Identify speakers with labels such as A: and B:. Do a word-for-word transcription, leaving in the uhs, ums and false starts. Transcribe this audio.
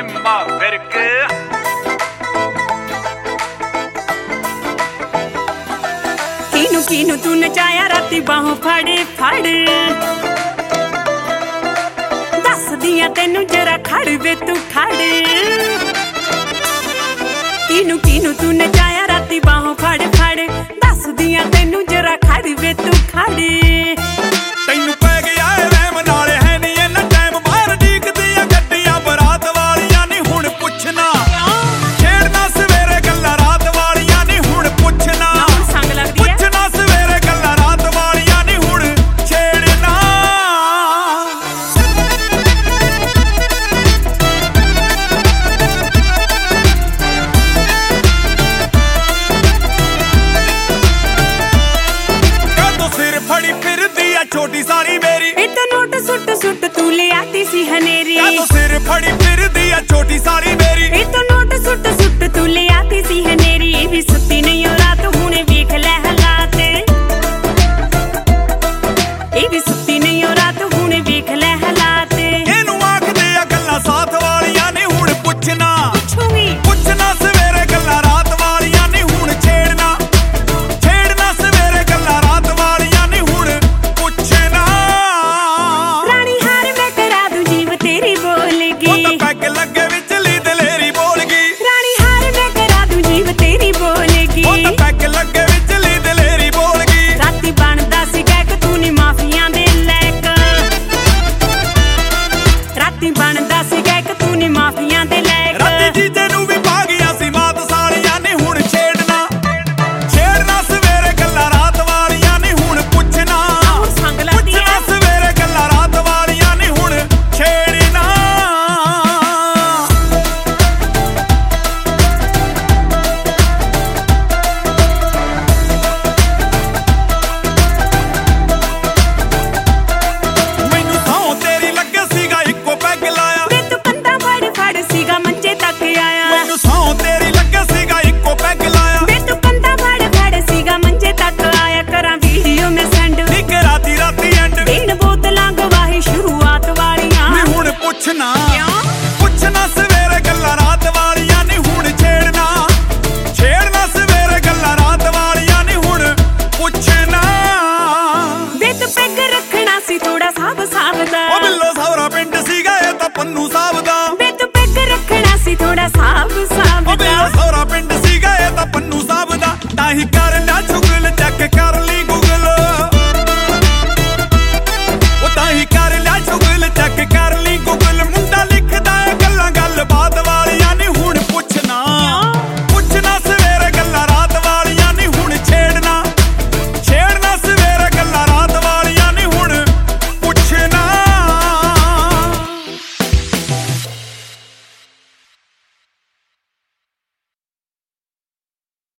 A: ਨਿੰਮਾ ਵਿਰਕ
B: ਕਿਨੂੰ ਕਿਨੂੰ ਤੂੰ ਨਚਾਇਆ ਰਾਤੀ ਬਾਹੋਂ ਫੜ ਫੜ ਦੱਸਦੀਆਂ ਤੈਨੂੰ ਜਰਾ ਖੜ ਵੇ ਤੂੰ ਖੜ ਕਿਨੂੰ ਕਿਨੂੰ ਤੂੰ ਨਚਾਇਆ ਰਾਤੀ ਬਾਹੋਂ ਫੜ ਫੜ ਦੱਸਦੀਆਂ ਤੈਨੂੰ ਜਰਾ ਖੜ ਵੇ ਤੂੰ ਖੜ
C: ਤੈਨੂੰ ਪੈ ਗਿਆ ਏ ਰਹਿਮ ਨਾਲੇ ਹੈ ਨੀ ਇੰਨਾ ਟਾਈਮ ਬਾਹਰ ਡੀਕਦੀਆਂ ਗੱਡੀਆਂ ਬਰਾਤ ਵਾਲੀਆਂ ਨੀ ਹੁਣ ਪੁੱਛਣਾ ਛੇੜਨਾ ਸਵੇਰੇ ਗੱਲਾਂ ਰਾਤ ਵਾਲੀਆਂ ਨੀ ਹੁਣ ਪੁੱਛਣਾ
B: ਸੰਗ ਲੱਗਦੀ ਐ
C: ਪੁੱਛਣਾ ਸਵੇਰੇ ਗੱਲਾਂ ਰਾਤ ਵਾਲੀਆਂ ਨੀ ਹੁਣ ਛੇੜਨਾ ਕਦੋਂ ਸਿਰ ਫੜੀ ਫਿਰਦੀ ਆ ਛੋਟੀ ਸਾਰੀ ਮੇਰੀ
B: ਇਹ ਤਾਂ ਨੋਟ ਸੁੱਟ ਸੁੱਟ ਤੂੰ ਲਿਆਤੀ ਸੀ ਹਨੇਰੀ
C: ਕਦੋਂ ਸਿਰ ਫੜੀ ਫਿਰਦੀ ਆ ਛੋਟੀ ਸਾਰੀ ਮੇਰੀ
B: ਇਹ ਤਾਂ ਨੋਟ ਸੁੱਟ ਸੁੱਟ ਤੂੰ ਲਿਆਤੀ ਸੀ ਹਨੇਰੀ ਇਹ ਵੀ ਸੁੱਤੀ ਨਹੀਂ ਉਹ ਰਾਤ ਹੁਣੇ ਵੇਖ ਲੈ ਹਾਲਾਤ ਇਹ ਵੀ ਸੁੱਤੀ ਨਹੀਂ ਉਹ ਰਾਤ ਹੁਣੇ ਵੇਖ ਲੈ ਹਾਲਾਤ
C: ਇਹਨੂੰ ਆਖਦੇ ਆ ਗੱਲਾਂ ਸਾਥ ਵਾਲੀਆਂ ਨੀ ਹੁਣ ਪੁੱਛਣਾ
B: ਪੁੱਛੂਗੀ
C: ਪੁੱਛਣਾ ਸਵੇਰੇ ਗੱਲਾਂ ਰਾਤ ਵਾਲੀਆਂ ਨੀ ਹੁਣ ਛੇੜਨਾ ਛੇੜਨਾ ਸਵੇਰੇ ਗੱਲਾਂ ਰਾਤ ਵਾਲੀਆਂ ਨੀ ਹੁਣ ਪੁੱਛਣਾ
B: ਰਾਣੀ ਹਾਰ ਮੈਂ ਕਰਾ ਦੂੰ ਜੀਵ ਤੇਰੀ ਬੋਲਗੀ
C: ਉਹ ਤਾਂ ਪੈਗ ਲੱਗੇ ਵਿਚਲੀ ਦਲੇਰੀ ਬੋਲ ਗਈ
B: ਰਾਣੀ ਹਾਰ ਮੈਂ ਕਰਾ ਦੂੰ ਜੀਵ ਤੇਰੀ ਬੋਲਗੀ
C: ਉਹ ਤਾਂ ਪੈਗ ਲੱਗੇ ਵਿਚਲੀ ਦਲੇਰੀ ਬੋਲ ਗਈ
B: ਰਾਤੀ ਬਣਦਾ ਸੀ ਗੈਕ ਤੂੰ ਨੀ ਮਾਫੀਆਂ ਦੇ ਲੈਕ ਰਾਤੀ ਬਣਦਾ ਸੀ ਗੈਕ ਤੂੰ ਨੀ ਮਾਫੀਆਂ ਦੇ ਲੈਕ
C: ਰਾਤੀ ਜੀਜੇ ਨੂੰ ਵੀ ਪਾ ਗਈਆਂ ਸੀ ਮਾਤ ਸਾਲੀਆਂ ਨੀ ਹੁਣ ਛੇੜਨਾ ਛੇੜਨਾ ਸਵੇਰੇ ਗੱਲਾਂ ਰਾਤ ਵਾਲੀਆਂ ਨੀ ਹੁਣ ਪੁੱਛਣਾ
B: ਹੁਣ ਸੰਗ ਲੱਗਦੀ
C: ਪੁੱਛਣਾ
B: ਐ
C: ਸਵੇਰੇ ਗੱਲਾਂ ਰਾਤ ਵਾਲੀਆਂ ਨੀ ਹੁਣ ਛੇੜਨਾ ਮੈਨੂੰ ਸਹੁੰ ਤੇਰੀ ਲੱਗੇ ਸੀਗਾ ਇੱਕੋ ਪੈਗ ਲਾਇਆ
B: ਵੇ ਤੂੰ ਕੰਧਾਂ ਫੜ ਫੜ ਸੀਗਾ ਮੰਜੇ ਤੱਕ ਆਇਆ
C: ਮੈਨੂੰ ਸਹੁੰ ਤੇਰੀ ਲੱਗੇ ਸੀਗਾ ਇੱਕੋ ਪੈਗ ਲਾਇਆ
B: ਵੇ ਤੂੰ ਕੰਧਾਂ ਫੜ ਫੜ ਸੀਗਾ ਮੰਜੇ ਤੱਕ ਆਇਆ ਕਰਾਂ ਵੀਡੀਓ ਮੈਂ ਸੈਂਡ
C: ਨਿੱਕ ਰਾਤੀ ਰਾਤੀ ਐਂਡ
B: ਤਿੰਨ ਬੋਤਲਾਂ ਗਵਾਹੀ ਸ਼ੁਰੂਆਤ ਵਾਲੀਆਂ
C: ਮੈਂ ਹੁਣ ਪੁੱਛਣਾ
B: ਕਿਉਂ
C: ਪੁੱਛਣਾ ਸਵੇਰੇ ਗੱਲਾਂ ਰਾਤ ਵਾਲੀਆਂ ਨੀ ਹੁਣ ਛੇੜਨਾ ਛੇੜਨਾ ਸਵੇਰੇ ਗੱਲਾਂ ਰਾਤ ਵਾਲੀਆਂ ਨੀ ਹੁਣ ਪੁੱਛਣਾ
B: ਵੇ ਤੂੰ ਪੈਗ ਰੱਖਣਾ ਸੀ ਥੋੜਾ ਸਾਬ ਸਾਬ ਦਾ
C: ਉਹ